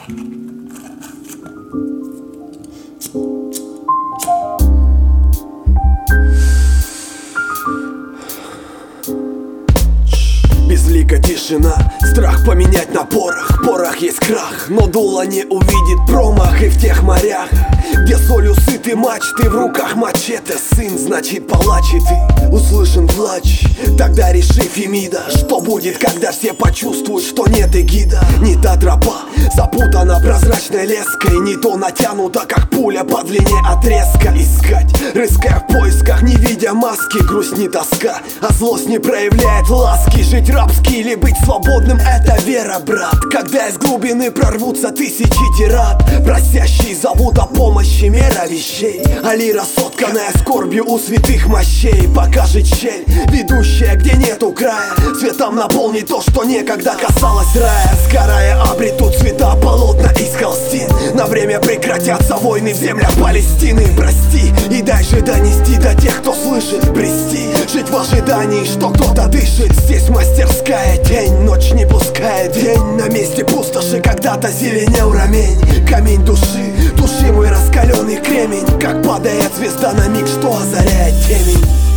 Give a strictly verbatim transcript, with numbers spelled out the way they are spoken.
Безлика тишина, страх поменять на порох. Порох есть крах, но дуло не увидит промах. И в тех морях, где солью сыты мачты, в руках мачете. Сын, значит палач, и ты услышан плач. Тогда реши, Фемида, что будет, когда все почувствуют, что нет эгида. Не та тропа, запутана прозрачной леской, не то натянута, как пуля по длине отрезка. Искать, рыская в поисках, не видя маски, грусть не тоска, а злость не проявляет ласки. Жить рабски или быть свободным — это вера, брат. Когда из глубины прорвутся тысячи тират, просящие зовут о помощи, мера вещей. А лира, сотканная скорбью у святых мощей, покажет щель, ведущая, где нету края. Светом наполнит то, что некогда касалось рая. Сгорая, обретут цвета полотна из холстин. На время прекратятся войны в землях Палестины. Прости и дай же донести до тех, кто слышит, брести. Жить в ожидании, что кто-то дышит. Здесь мастерская, день, ночь не пускает день. На месте пустоши когда-то зеленел рамень. Камень души, тушимый раскаленный кремень. Как падает звезда на миг, что озаряет темень.